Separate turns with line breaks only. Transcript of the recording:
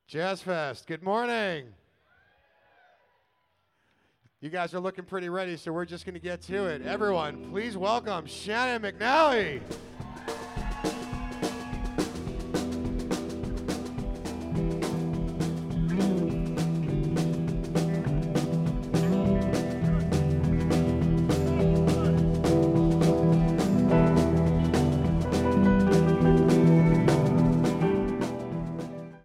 Jazz Fest, good morning. You guys are looking pretty ready, so we're just going to get to it. Everyone, please welcome Shannon McNally.